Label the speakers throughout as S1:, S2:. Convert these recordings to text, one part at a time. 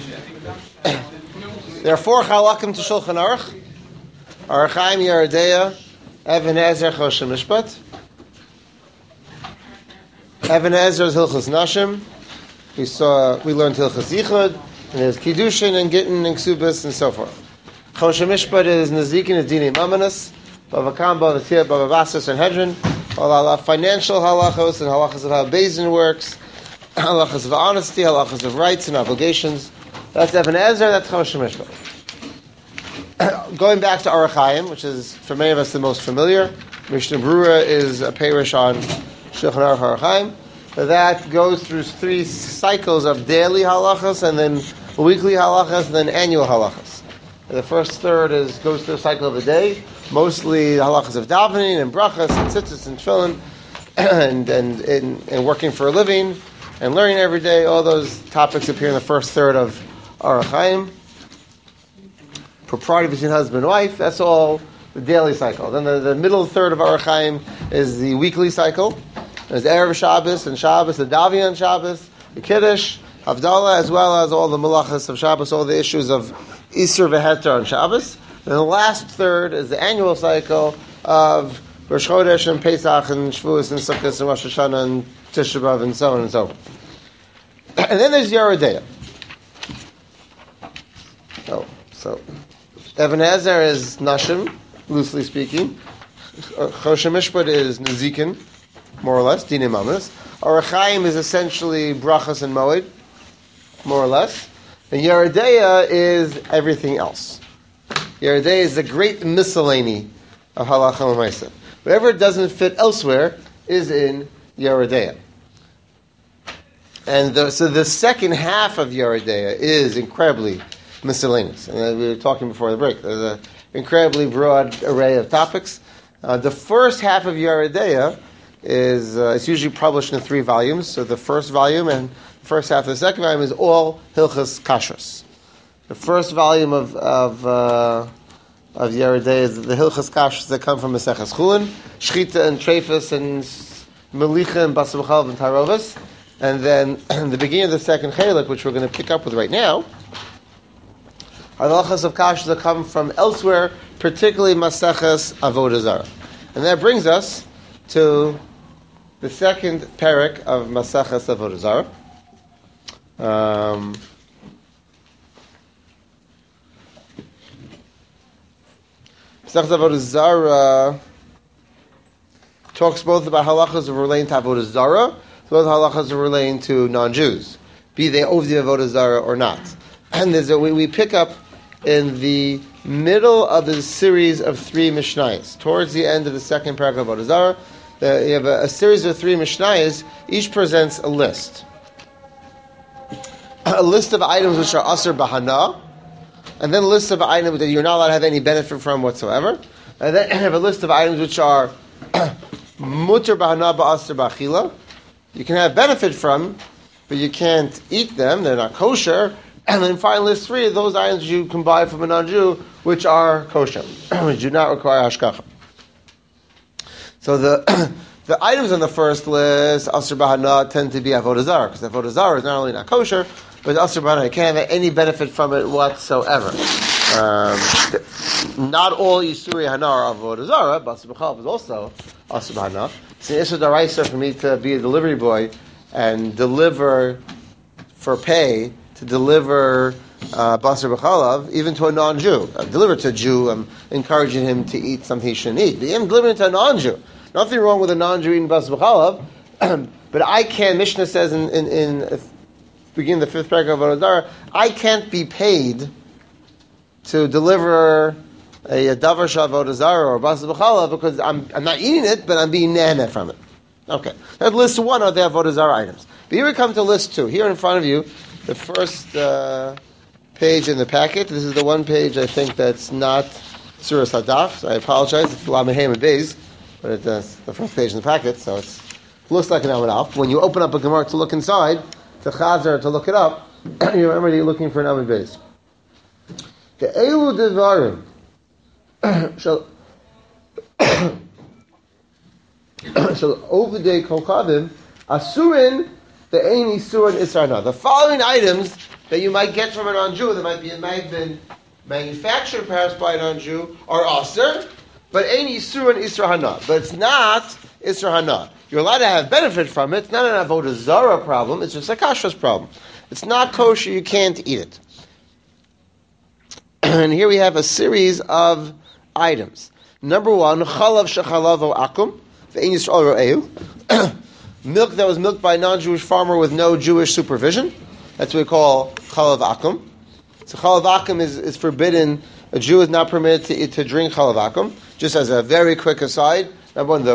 S1: There are 4 halakim to Shulchan Aruch: Orach Chaim, Yoreh De'ah, Even HaEzer, Choshen Mishpat. Even HaEzer is Hilchos Nashim. We learned Hilchos Yichud, and there's Kiddushin and Gittin and Ksubas and so forth. Choshen Mishpat is Nezikin and Dinim Amanas, Bava Kam, Bava Tia, Bava Basas, and Hedron. All financial halachos and halachos of how Beis works, halachos of honesty, halachos of rights and obligations. That's Even HaEzer, that's Choshen Mishpat. Going back to Orach Chaim, which is for many of us the most familiar, Mishnah Berurah is a parish on Shulchan Aruch Orach Chaim. That goes through 3 cycles of daily halachas, and then weekly halachas, and then annual halachas. The first third goes through a cycle of a day, mostly halachas of davening and brachas and tzitzis and tefillin, and working for a living and learning every day. All those topics appear in the first third of Orach Chaim. Propriety between husband and wife, that's all the daily cycle. Then the middle third of Orach Chaim is the weekly cycle. There's Erev Shabbos and Shabbos, the Davian on Shabbos, the Kiddush, Havdalah, as well as all the Malachas of Shabbos, all the issues of Isur V'Heter on Shabbos. And the last third is the annual cycle of Rosh Chodesh and Pesach and Shavuos and Sukkot and Rosh Hashanah and Tisha B'Av and so on and so forth. And then there's Yoreh De'ah. So Even HaEzer is Nashim, loosely speaking. Choshen Mishpat is Nezikin, more or less, Dinim Amanas. Orach Chaim is essentially Brachas and Moed, more or less. And Yoreh De'ah is everything else. Yoreh De'ah is the great miscellany of Halacha L'Maaseh. Whatever doesn't fit elsewhere is in Yoreh De'ah. And so the second half of Yoreh De'ah is incredibly miscellaneous. And we were talking before the break. There's an incredibly broad array of topics. The first half of Yoreh De'ah is it's usually published in 3 volumes. So the first volume and the first half of the second volume is all Hilchos Kashrus. The first volume of Yoreh De'ah is the Hilchos Kashrus that come from Maseches Chulin, Shchita and Treifus and Melicha and Basar B'chalav and Tarovas. And then the beginning of the second Chelik, which we're going to pick up with right now, are the halachas of kashrus that come from elsewhere, particularly Maseches Avodah Zarah. And that brings us to the second parak of Maseches Avodah Zarah. Maseches Avodah Zarah talks both about halachas of relating to Avodah Zarah, as well as halachas of relating to non-Jews, be they Ovdei Avodah Zarah or not. And we pick up in the middle of the series of 3 Mishnayos, towards the end of the second parak of Avodah Zarah. You have a series of 3 Mishnayos. Each presents a list of items which are asur b'hana, and then a list of items that you're not allowed to have any benefit from whatsoever, and then you have a list of items which are mutar b'hana ba'asur b'achila. You can have benefit from, but you can't eat them. They're not kosher. And then finally, list 3 of those items you can buy from a non-Jew, which are kosher, which do not require hashgacha. So the items on the first list, asur b'hana, tend to be avodah zarah, because avodah zarah is not only not kosher, but asur b'hana, you can't have any benefit from it whatsoever. Not all Yisuri Hana are avodah zarah, but Basar B'chalav is also asur b'hana. It's an issur d'oraisa for me to be a delivery boy and deliver for pay, to deliver Basar B'chalav, even to a non-Jew. Deliver to a Jew, I'm encouraging him to eat something he shouldn't eat. But I'm delivering it to a non-Jew. Nothing wrong with a non-Jew eating Basar B'chalav, but I can't, Mishnah says in beginning of the 5th paragraph of Avodah Zarah, I can't be paid to deliver a davar shel Zarah or Basar B'chalav because I'm not eating it, but I'm being neheh from it. Okay. That's list 1 of the Avodah Zarah items. But here we come to list 2. Here in front of you, the first page in the packet. This is the one page I think that's not Suras Hadaf, so I apologize. It's Lamed Hey and Beis, but it's the first page in the packet, so it looks like an Amud Aleph. When you open up a Gemara to look inside, to Chazar to look it up, you remember that you're looking for an Amud Beis. The Elu Devarim shall Ovdei Kolchavim Asurin the Ein Isurin Isarna. The following items that you might get from a non-Jew, that might have been manufactured perhaps by a non-Jew, are aser, but ain't Yisur and Isra Hana. But it's not Isra Hana. You're allowed to have benefit from it. It's not an Avodah Zarah problem. It's just a kashrus problem. It's not kosher. You can't eat it. And here we have a series of items. Number one, chalav shechalavo akum ve'ein Yisrael ro'eu. Milk that was milked by a non-Jewish farmer with no Jewish supervision. That's what we call chalav akum. So chalav akum is forbidden. A Jew is not permitted to drink chalav akum. Just as a very quick aside, number one, the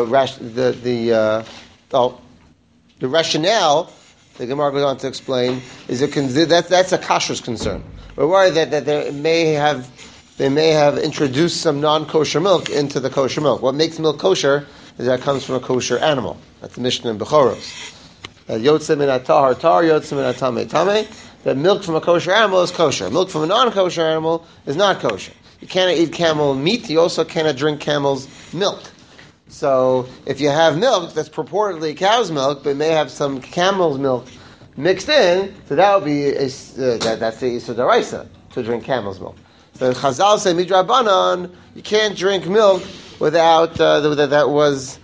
S1: rationale the Gemara goes on to explain is that's a kashrus concern. We're worried that they may have introduced some non-kosher milk into the kosher milk. What makes milk kosher is that it comes from a kosher animal. That's the Mishnah in Bechoros. Yotze min atahar tar, yotze min atame tame. That milk from a kosher animal is kosher. Milk from a non-kosher animal is not kosher. You cannot eat camel meat. You also cannot drink camel's milk. So if you have milk that's purportedly cow's milk, but may have some camel's milk mixed in, so that would be that's the Yisur D'Oraisa to drink camel's milk. So Chazal say midrabanan, you can't drink milk without that was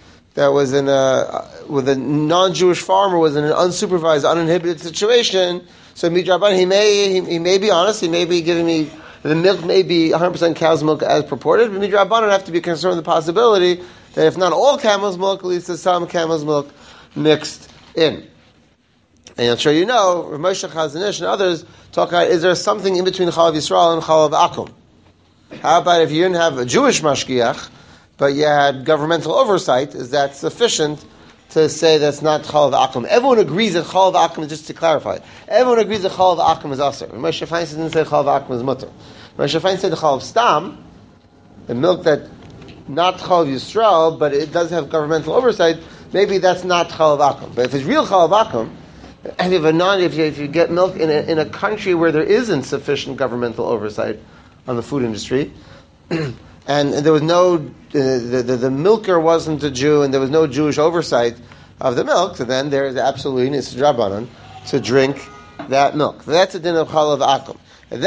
S1: with a non-Jewish farmer was in an unsupervised, uninhibited situation. So midrabanan, he may be honest, he may be giving me the milk may be 100% cow's milk as purported, but midrabanan have to be concerned with the possibility that if not all camel's milk, at least there's some camel's milk mixed in. And I'm sure you know, Rav Moshe Chazanish and others talk about, is there something in between Chalav Yisrael and Chalav Akum? How about if you didn't have a Jewish mashgiach, but you had governmental oversight, is that sufficient to say that's not Chalav Akum? Everyone agrees that Chalav Akum, just to clarify, everyone agrees that Chalav Akum is Aser. Rav Moshe Feinstein didn't say Chalav Akum is Mutter. Rav Moshe Feinstein said the Chalav Stam, the milk that not Chalav Yisrael, but it does have governmental oversight, maybe that's not Chalav Akum. But if it's real Chalav Akum, and if you get milk in a country where there isn't sufficient governmental oversight on the food industry, and there was no the milker wasn't a Jew, and there was no Jewish oversight of the milk, so then there is absolutely Nisr Drabanan to drink that milk. That's a din of Chalav Akum. And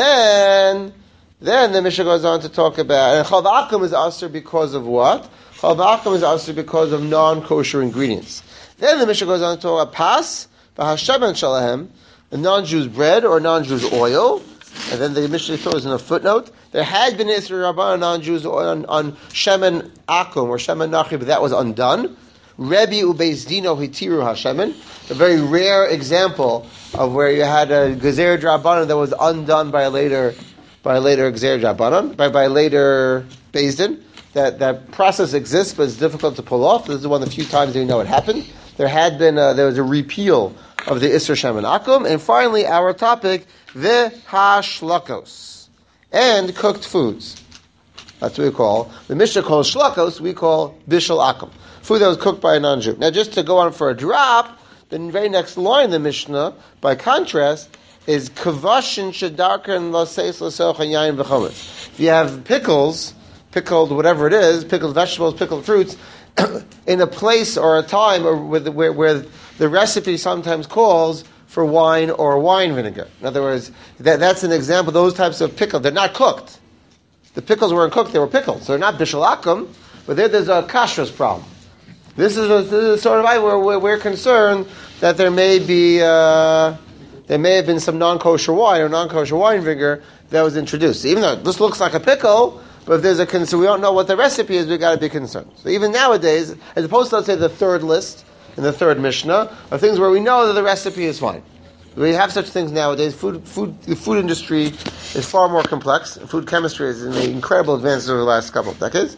S1: then the Mishnah goes on to talk about, and Chalav Akum is aser because of what? Chalav Akum is aser because of non-kosher ingredients. Then the Mishnah goes on to talk about pas, v'hashemen shalahem, a non-Jew's bread or non-Jew's oil. And then the Mishnah throws in a footnote, there had been Isra Rabban non-Jew's oil on Shemen Akum or Shemen Nachi, but that was undone. Rebbe Ubeis Dino Hitiru HaShemen, a very rare example of where you had a Gezer Drabanan that was undone by a later Gezer Drabanan, by later Beis Din. That process exists, but it's difficult to pull off. This is one of the few times that we know it happened. There was a repeal of the Isra Shemen Akum, and finally our topic, the Hashlakos, and cooked foods. That's what we call. The Mishnah calls shlakos, we call bishul akum. Food that was cooked by a non-Jew. Now just to go on for a drop, the very next line in the Mishnah, by contrast, is kavashin shedarkan laseis lasocha yain v'chometz. If you have pickled whatever it is, pickled vegetables, pickled fruits, in a place or a time or where the recipe sometimes calls for wine or wine vinegar. In other words, that's an example. Those types of pickles, they're not cooked. The pickles weren't cooked; they were pickled. So they're not bishul akum, but there's a kashrus problem. This is sort of where we're concerned that there may have been some non-kosher wine or non-kosher wine vinegar that was introduced. Even though this looks like a pickle, but if there's a concern, we don't know what the recipe is, we've got to be concerned. So even nowadays, as opposed to, let's say, the third list in the third Mishnah, are things where we know that the recipe is fine. We have such things nowadays. The food industry is far more complex. Food chemistry has made incredible advances over the last couple of decades.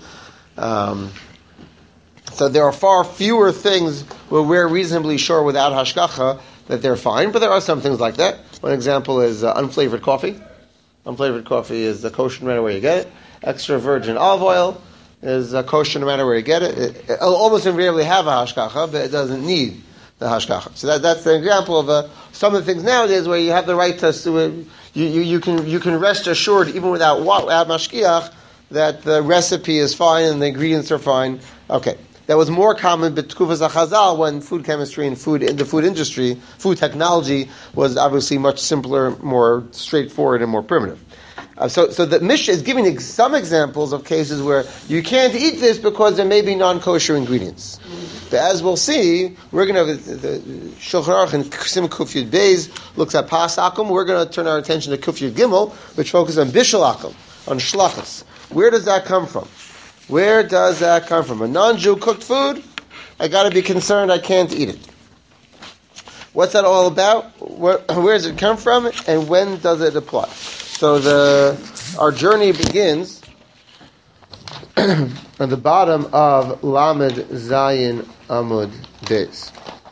S1: So there are far fewer things where we're reasonably sure without hashgacha that they're fine, but there are some things like that. One example is unflavored coffee. Unflavored coffee is kosher no matter where you get it. Extra virgin olive oil is kosher no matter where you get it. It'll almost invariably have a hashgacha, but it doesn't need the hashgacha. So that's the example of some of the things nowadays where you have the right to you can rest assured even without mashgiach that the recipe is fine and the ingredients are fine. Okay, that was more common b'tkufas HaChazal when food chemistry and the food industry, food technology was obviously much simpler, more straightforward, and more primitive. So the Mishnah is giving some examples of cases where you can't eat this because there may be non-kosher ingredients. But as we'll see, we're going to the Shulchan Aruch and Sim Kuf Yud Beis looks at Pas Akum. We're going to turn our attention to Kuf Yud Gimel, which focuses on Bishul Akum, on Shlachas. Where does that come from? Where does that come from? A non-Jew cooked food? I got to be concerned I can't eat it. What's that all about? Where does it come from? And when does it apply? So our journey begins on the bottom of Lamed Zayin Amud Beis.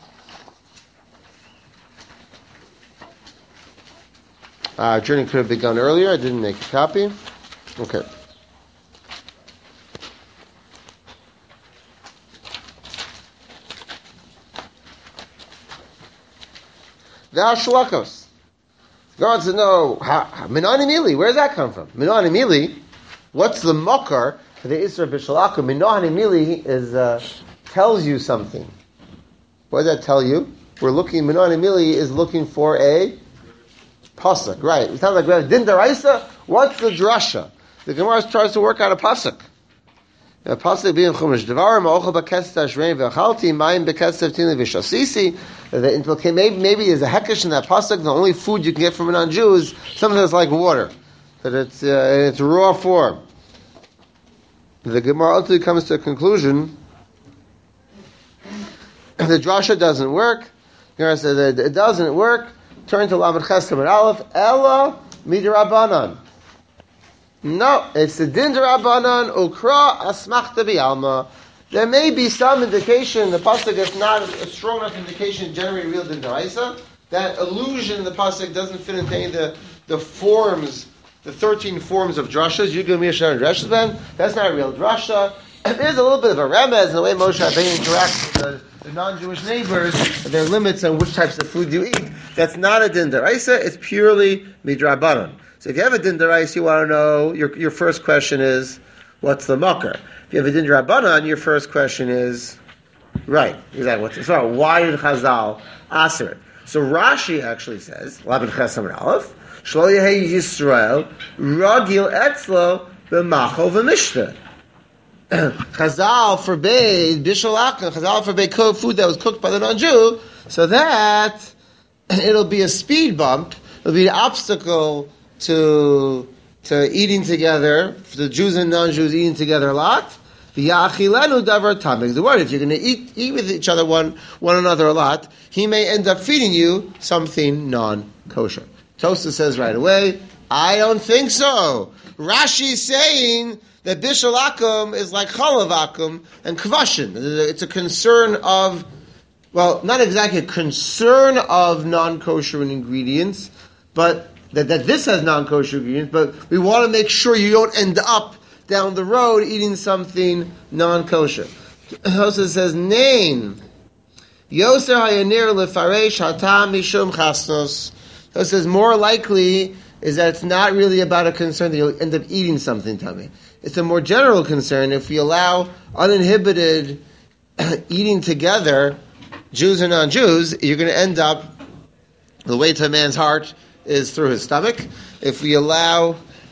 S1: Our journey could have begun earlier. I didn't make a copy. Okay. Thou Shlachos. God wants to know, Minani Mili, where does that come from? Minani Mili, what's the makar for the Isra B'Shalakum? Minani Mili tells you something. What does that tell you? Minani Mili is looking for a pasuk, right? It sounds like we have Din Daraisa. What's the drasha? The Gemara tries to work out a pasuk. A pasuk being Chumash Devarim, Ma'ochel B'Kesef Tashrein V'Achalti, Mayim B'Kesef Tini V'Shasisi. Maybe there's a hekesh in that pasuk. The only food you can get from a non-Jew is something that's like water, that it's in its raw form. The Gemara ultimately comes to a conclusion. The drasha doesn't work. The Gemara says that it doesn't work. Turn to Lamed Ches Amud Aleph. Ella midrabanan. No, it's the din derabanan ukra asmachta bi'alma. There may be some indication, the pasuk is not a strong enough indication to generate real din deraisa. That illusion in the pasuk doesn't fit into any of the forms, the 13 forms of drashas. Yugam Yishar and Drashas. Then that's not a real drasha. There's a little bit of a remez in the way Moshe Rabbeinu interacts with the non-Jewish neighbors. There are limits on which types of food you eat. That's not a din deraisa. It's purely midrabanan. So if you have a din deraisa, you want to know, your first question is, what's the makar? If you have a din derabanan, your first question is, right, exactly. So why did Chazal aser it? So Rashi actually says, Lamed Ches Amud Aleph, Shlo Yehei Yisrael Ragil Etzlo B'Machol V'Mishta. Chazal forbade Bishul Akum. Chazal forbade food that was cooked by the non-Jew, so that it'll be a speed bump. It'll be an obstacle to eating together, for the Jews and non-Jews eating together a lot. V'yachilenu davar tamik. The word, if you're going to eat with each other one another a lot, he may end up feeding you something non-kosher. Tosafos says right away, I don't think so. Rashi's saying that Bishul Akum is like Chalav Akum and Kvashin. It's a concern of, well, not exactly a concern of non-kosher ingredients, but that this has non-kosher ingredients, but we want to make sure you don't end up down the road eating something non-kosher. Tosafos says, Nein. Yoser hayanir lefaresh hatam mishum chasnos. Tosafos says, more likely is that it's not really about a concern that you'll end up eating something, tummy. It's a more general concern. If we allow uninhibited eating together, Jews and non-Jews, you're going to end up, the way to a man's heart is through his stomach. If we allow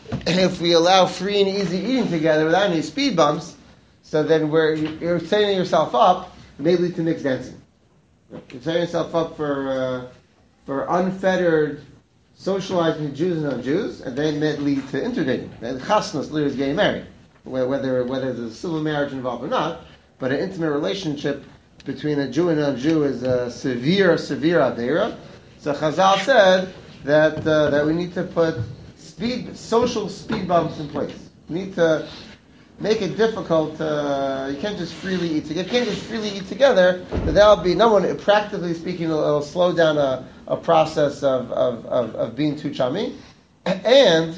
S1: free and easy eating together without any speed bumps, so then you're setting yourself up, it may lead to mixed dancing. You're setting yourself up for unfettered socializing with Jews and non-Jews, and then it may lead to interdating. And chasnas leaders getting married, whether there's a civil marriage involved or not, but an intimate relationship between a Jew and a non-Jew is a severe avera. So Chazal said that we need to put social speed bumps in place. We need to make it difficult. You can't just freely eat together. If you can't just freely eat together, then that'll be, practically speaking, it'll slow down a process of being too chummy. And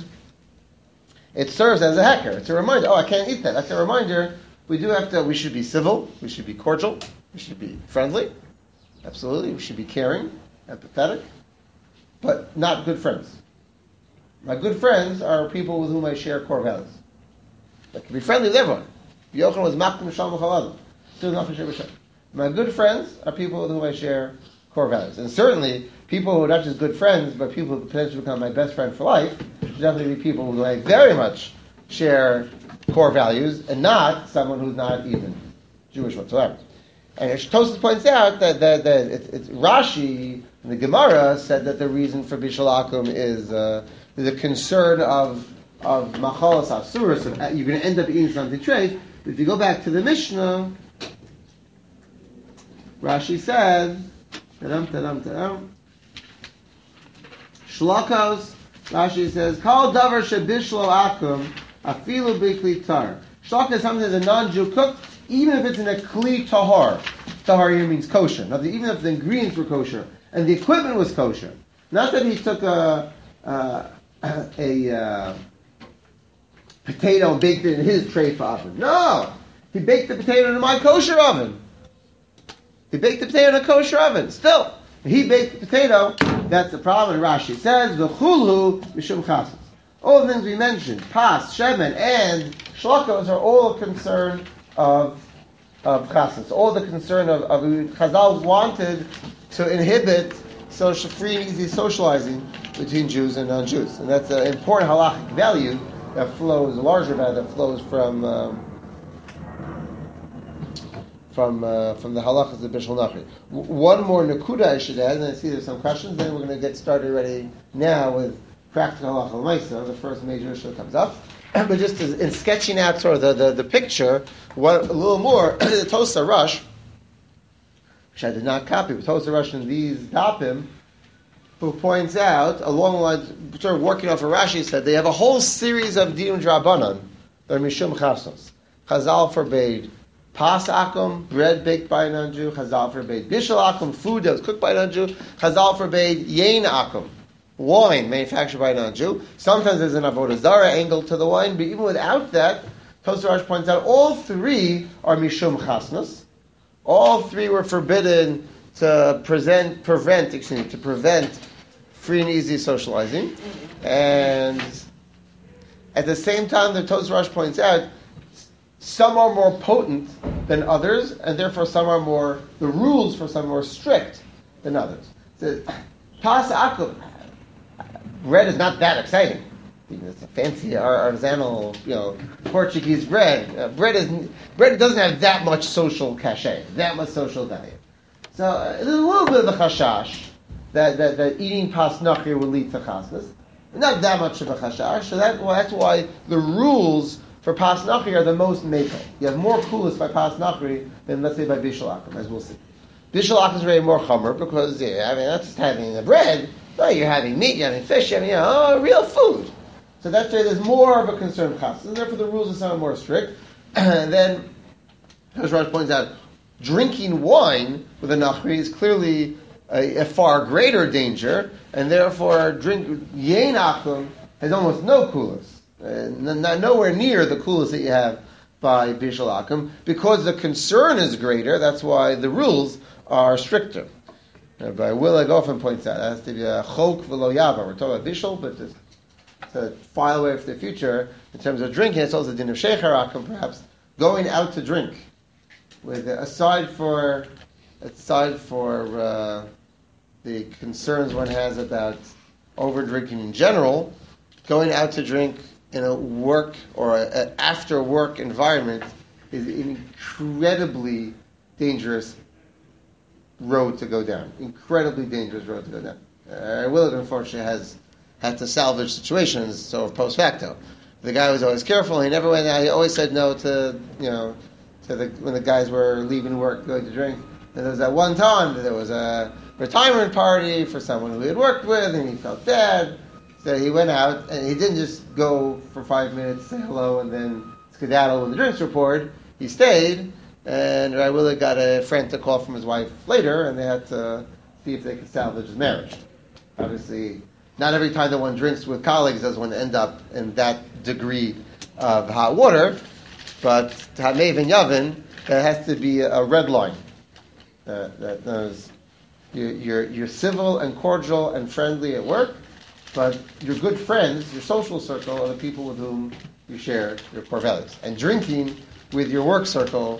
S1: it serves as a hecker. It's a reminder, I can't eat that. That's a reminder, we should be civil, we should be cordial, we should be friendly, absolutely, we should be caring, empathetic, but not good friends. My good friends are people with whom I share core values. I can be friendly with everyone. Yochanan was makdim shalom chaladim. My good friends are people with whom I share core values. And certainly, people who are not just good friends, but people who potentially become my best friend for life, should definitely be people who I very much share core values, and not someone who's not even Jewish whatsoever. And Tosfos points out that it's Rashi in the Gemara said that the reason for Bishul Akum is the concern of Machalas Asuras, so you're going to end up eating something treif. If you go back to the Mishnah, Rashi says, Shlokos, Rashi says, Kol davar shebishlo akum, afilu bikli tar. Shlok is something that a non-Jew cooked, even if it's in a kli tahar. Tahar here means kosher. Now, even if the ingredients were kosher, and the equipment was kosher. Not that he took a potato and baked it in his tray oven. No! He baked the potato in my kosher oven. He baked the potato in a kosher oven. Still, he baked the potato. That's the problem. Rashi says, "V'chulhu mishum chasas." All the things we mentioned, pas, shemen, and shlokos are all a concern of chasas. All the concern of Chazal wanted to inhibit free and easy socializing between Jews and non-Jews, and that's an important halachic value that flows, a larger value that flows from the halachas of Bishul Nachri. One more nakuda I should add, and I see there's some questions, then we're going to get started already now with practical halacha l'maisa, the first major issue that comes up. But just in sketching out sort of the picture, a little more, the Tosa Rush, which I did not copy, but Tosa Rush in these dapim, who points out, along the lines, sort of working off of Rashi, said they have a whole series of dinum drabanan, that are mishum chasos. Chazal forbade pas akum, bread baked by a non-Jew. Chazal forbade bishul akum, food that was cooked by a non-Jew. Chazal forbade yain akum, wine manufactured by a non-Jew. Sometimes there's an avodah zara angle to the wine, but even without that, Tosfos Rush points out all three are mishum chasnos. All three were forbidden to prevent free and easy socializing. And at the same time, the Tosfos Rush points out some are more potent than others, and therefore the rules for some are more strict than others. So, pas akum, bread is not that exciting. It's a fancy artisanal, Portuguese bread. Bread doesn't have that much social cachet, that much social value. So there's a little bit of a chashash that eating pas nachri will lead to chasnas. Not that much of a chashash. So that's why the rules for pas nachri are the most makel. You have more kulas by pas nachri than, let's say, by bishul akum, as we'll see. Bishul akum is very more chomer because not just having the bread. No, you're having meat, you're having fish, you're having real food. So that's why there's more of a concern of chasnas, and therefore the rules are somewhat more strict. And then, as Raj points out, drinking wine with a nachri is clearly a far greater danger, and therefore yain akum has almost no kulas, nowhere near the kulas that you have by bishul akum, because the concern is greater. That's why the rules are stricter. Rabbi Willig often points out it has to be a chok v'lo yava. We're talking about bishul, but to file away for the future in terms of drinking, it's also the din of shecher akum, perhaps going out to drink. With aside for the concerns one has about over drinking in general, going out to drink in a work or an after work environment is an incredibly dangerous road to go down. Incredibly dangerous road to go down. Willard, unfortunately, has had to salvage situations, so post facto. The guy was always careful. He never went out. He always said no to when the guys were leaving work going to drink. And there was that one time that there was a retirement party for someone who he had worked with, and he felt bad. So he went out, and he didn't just go for 5 minutes, say hello, and then skedaddle when the drinks were poured. He stayed, and Rai Willard got a frantic call from his wife later, and they had to see if they could salvage his marriage. Obviously, not every time that one drinks with colleagues does one end up in that degree of hot water, but Hamev and Yavin, there has to be a red line. That knows you're civil and cordial and friendly at work, but your good friends, your social circle, are the people with whom you share your core values. And drinking with your work circle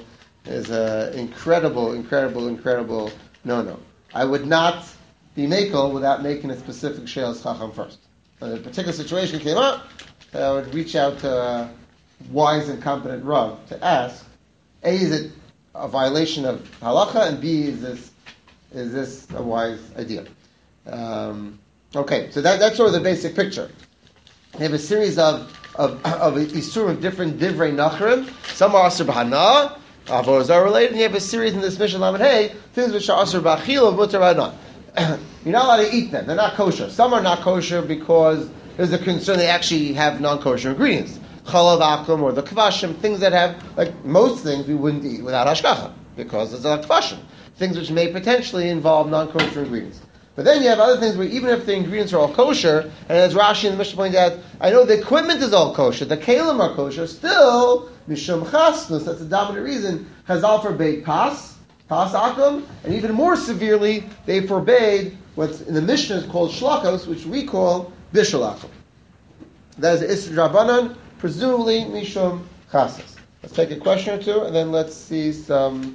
S1: is an incredible no. I would not be makel without making a specific She'as Chacham first. When a particular situation came up, I would reach out to a wise and competent Rav to ask, A, is it a violation of halacha, and B, is this a wise idea? Okay, so that's sort of the basic picture. They have a series of isur of different divrei nachrim. Some are asur b'hana, avodas are related, and you have a series in this mission lamed hey, things which are asur b'achil of mutar b'hana. You're not allowed to eat them; they're not kosher. Some are not kosher because there's a concern they actually have non-kosher ingredients, chalav akum or the kvashim, things that have, like most things, we wouldn't eat without hashgacha because it's a kvashim, things which may potentially involve non-kosher ingredients. But then you have other things where even if the ingredients are all kosher, and as Rashi and the Mishnah pointed out, I know the equipment is all kosher, the kalim are kosher, still, mishum chasnus, that's the dominant reason, Chazal forbade pas akum, and even more severely, they forbade what's in the Mishnah is called shlakos, which we call bishul akum. That is Isra Drabanan, presumably mishum chasnus. Let's take a question or two, and then let's see the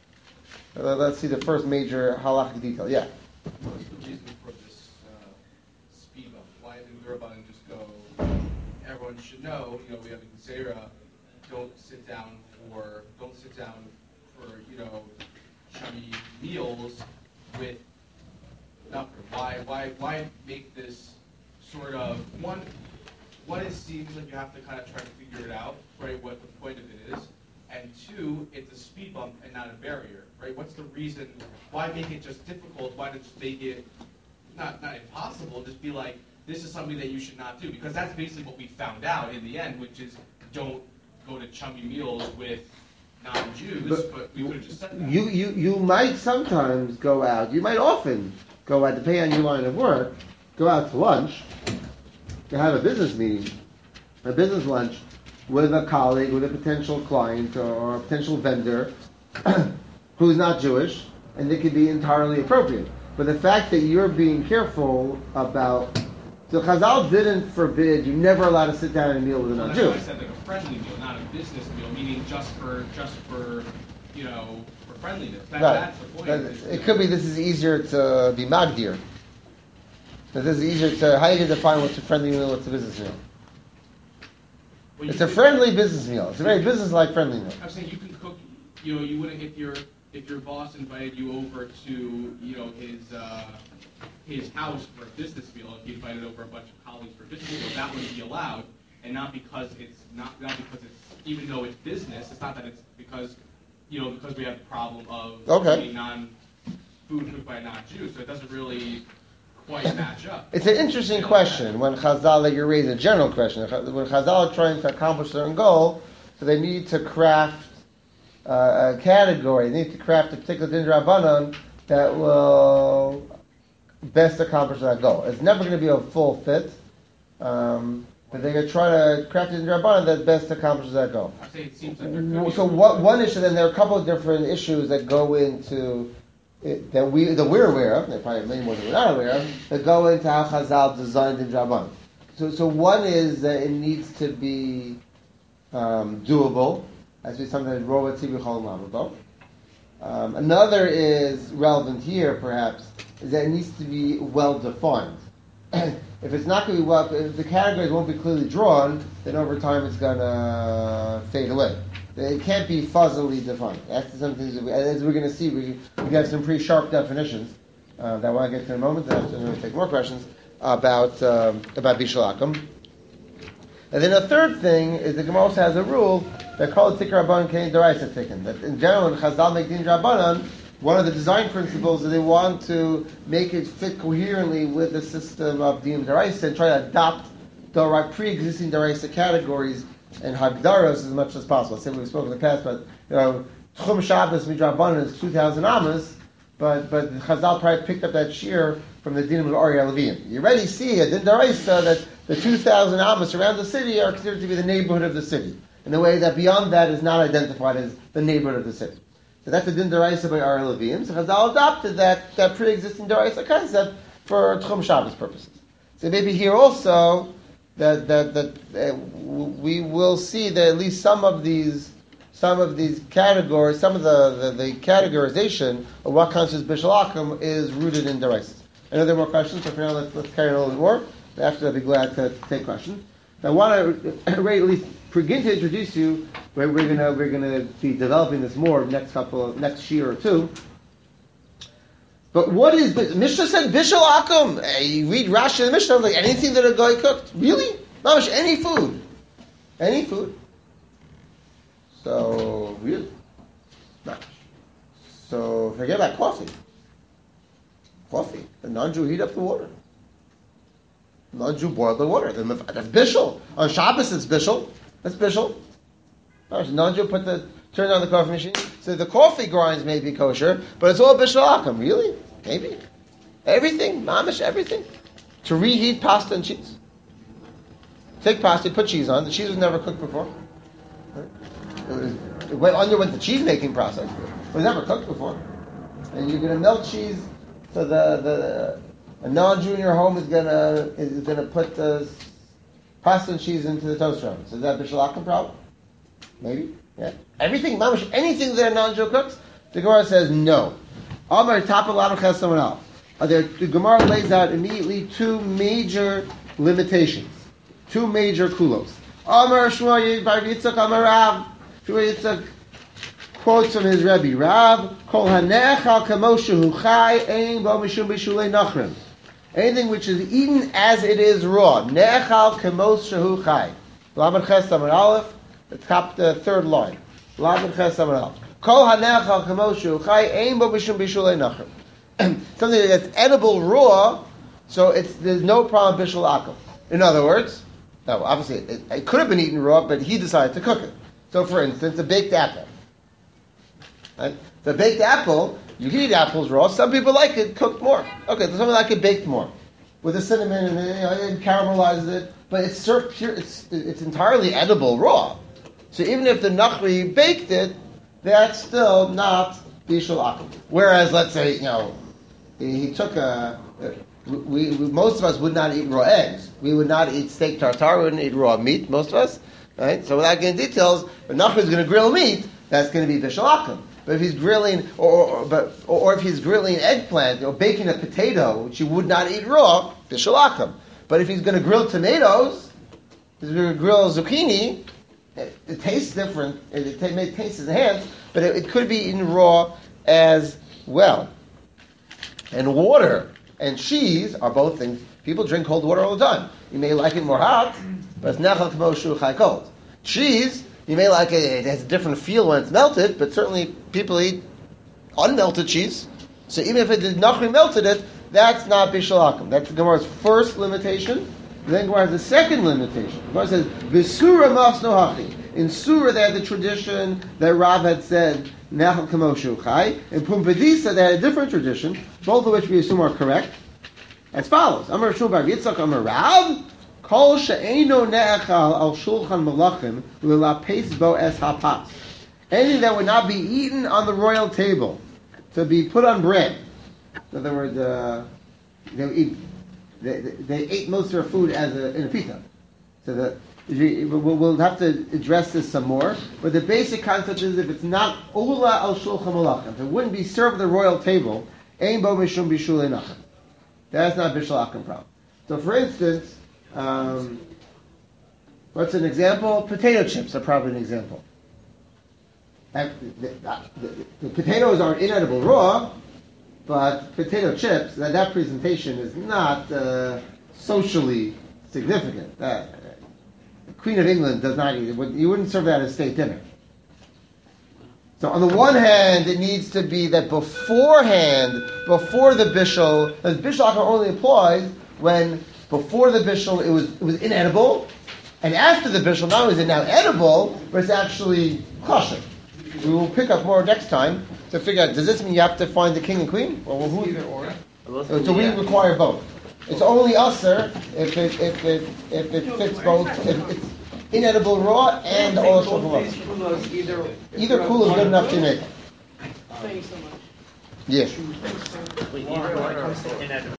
S1: first major halachic detail. Yeah?
S2: What's the reason for this speed bump? Why didn't Rabbanan just go, everyone should know, we have a Gezerah, don't sit down for chummy meals with nothing. Why make this sort of, one, it seems like you have to kind of try to figure it out, right, what the point of it is, and two, it's a speed bump and not a barrier, right? What's the reason? Why make it just difficult? Why not just make it not impossible? Just be like, this is something that you should not do, because that's basically what we found out in the end, which is don't go to chummy meals with non-Jews. But we could have just said that.
S1: You might sometimes go out. You might often go out, depending on your line of work, go out to lunch to have a business meeting, a business lunch, with a colleague, with a potential client or a potential vendor who's not Jewish, and it could be entirely appropriate. But the fact that you're being careful about, so Chazal didn't forbid, you're never allowed to sit down and meal with a non-Jew.
S2: That's why I said like a friendly meal, not a business meal, meaning just for for friendliness. That's the point.
S1: It could be this is easier to be magdir. This is easier to, how you can define what's a friendly meal, what's a business meal.
S2: Well,
S1: it's a friendly business meal. It's a very business-like friendly meal.
S2: I'm saying you can cook. You wouldn't if your boss invited you over to his house for a business meal. If he invited over a bunch of colleagues for a business meal, that wouldn't be allowed. And not because it's even though it's business. It's not that it's because we have the problem of eating food cooked by a non-Jew. So it doesn't really quite match up.
S1: It's an interesting question when Chazal, that you're raising a general question. When Chazal are trying to accomplish their own goal, so they need to craft a category, they need to craft a particular din rabbanon that will best accomplish that goal. It's never going to be a full fit, but they're going to try to craft a din rabbanon that best accomplishes that goal.
S2: I say it seems like
S1: so one issue, then there are a couple of different issues that go into that we're aware of, there are probably many more that we're not aware of, that go into how Chazal designed in Draban. So one is that it needs to be doable, as we sometimes roll with Tzibur Cholim Lamabo. Another is relevant here, perhaps, is that it needs to be well defined. If it's not going to be if the categories won't be clearly drawn, then over time it's going to fade away. It can't be fuzzily defined. That's something as we're going to see, we have some pretty sharp definitions that I want to get to in a moment. Then I'm going to take more questions about Bishul Akum. And then a third thing is the Gemara also has a rule that called Tikar Rabbanan Kein Daraisa Tikkun. That in general, when Chazal make Din Rabbanan, one of the design principles is they want to make it fit coherently with the system of Din Daraisa and try to adopt the pre-existing Daraisa categories and Hagdaros as much as possible. I said we've spoken in the past, but Tchum Shabbos Midrabanan is 2,000 Amas, but Chazal probably picked up that shear from the Dinim of Ari Levim. You already see a Din Daraisa that the 2,000 Amas around the city are considered to be the neighborhood of the city, in a way that beyond that is not identified as the neighborhood of the city. So that's the Din Daraisa by Ari Levim. So Chazal adopted that pre-existing Daraisa concept for Tchum Shabbos purposes. So maybe here also that we will see that at least some of these some of these categories, some of the categorization of what constitutes Bishul Akum is rooted in Deraisis. I know there are more questions, so for now let's carry on a little bit more. After, I'll be glad to take questions. I want to at least begin to introduce you. We're gonna be developing this more next year or two. But what is Mishnah said Bishul Akum? You read Rashi in the Mishnah like anything that a guy cooked. Really? Not much any food. Any food. So really? Not much. So forget about coffee. Coffee. The non-Jew heat up the water. The non-Jew boil the water. That's Bishul. On Shabbos it's Bishul. That's Bishul. Non-Jew turn on the coffee machine. So the coffee grinds may be kosher, but it's all Bishul Akum. Really? Maybe. Everything. Mamish, everything. To reheat pasta and cheese. Take pasta, put cheese on. The cheese was never cooked before. It underwent the cheese making process. It was never cooked before. And you're going to melt cheese. So a non-Jew in your home is gonna put the pasta and cheese into the toaster oven. So is that Bishul Akum problem? Maybe. Yeah. Everything, mamish, anything that a non-Jew cooks, the Gemara says no. Amar Tapalav has someone else. The Gemara lays out immediately two major limitations, two major kulos. Amar Shmuel Bar Yitzchak Amar Rav. Shmuel Yitzchak quotes from his Rebbe Rav. Kol hanechal kamoshu chai ein bo mishum bishulei nachrim. Anything which is eaten as it is raw. Nechal kamoshu chai. Lamed Ches Amar Aleph. The third line. Lamed Ches Amar Aleph. Kol hanechal kamoshu chai ein bo mishum bishulei nachrim. Something that's edible raw, so there's no problem Bishul Akum. In other words, no, obviously it could have been eaten raw, but he decided to cook it. So, for instance, a baked apple. Right? The baked apple, you can eat apples raw. Some people like it cooked more. Okay, there's something like it baked more, with the cinnamon and caramelizes it. But it's served pure. It's entirely edible raw. So even if the Nachri baked it, that's still not Bishul Akum. Whereas, let's say, he took most of us would not eat raw eggs. We would not eat steak tartare. We wouldn't eat raw meat. Most of us, right? So without getting details, if Nachri is going to grill meat, that's going to be Bishul Akum. But if he's grilling, or if he's grilling eggplant or baking a potato, which you would not eat raw, Bishul Akum. But if he's going to grill tomatoes, he's going to grill zucchini, it tastes different. It may taste enhanced, but it could be eaten raw as well. And water and cheese are both things. People drink cold water all the time. You may like it more hot, but it's nechal k'moshu chai cold. Cheese, you may like it. It has a different feel when it's melted, but certainly people eat unmelted cheese. So even if it did Nachri melted it, that's not Bishul Akum. That's the Gemara's first limitation. Then Gemara has the second limitation. The Gemara says, V'sura masno hachi. In Surah they had the tradition that Rav had said, Nechal Kamoshu Chai. In Pumbedisa they had a different tradition, both of which we assume are correct, as follows. Amar Shmuel Bar Yitzchak Amar Rav, Kol she'eino ne'echal al shulchan malachim l'lapes bo es hapas. Anything that would not be eaten on the royal table, to be put on bread. In other words, they ate most of their food in a pita. So we'll have to address this some more. But the basic concept is if it's not ula al shulchan malachim, if it wouldn't be served at the royal table, ein bo mishum bishulei nachem. That's not Bishul Akum problem. So, for instance, what's an example? Potato chips are probably an example. The potatoes are inedible raw, but potato chips, that presentation is not socially significant. The Queen of England does not eat it. You wouldn't serve that at a state dinner. So on the one hand, it needs to be that before the bishul, as Bishul Akum only applies when before the bishul it was inedible, and after the bishul not only is it now edible, but it's actually kosher. We will pick up more next time to figure out, does this mean you have to find the king and queen? Or who?
S2: Either or.
S1: So we require both. It's only usher if it fits both. If it's inedible raw and also raw. Either kula is good enough to make it.
S3: Thank you so much.
S1: Yeah.
S4: Wait, either one or inedible?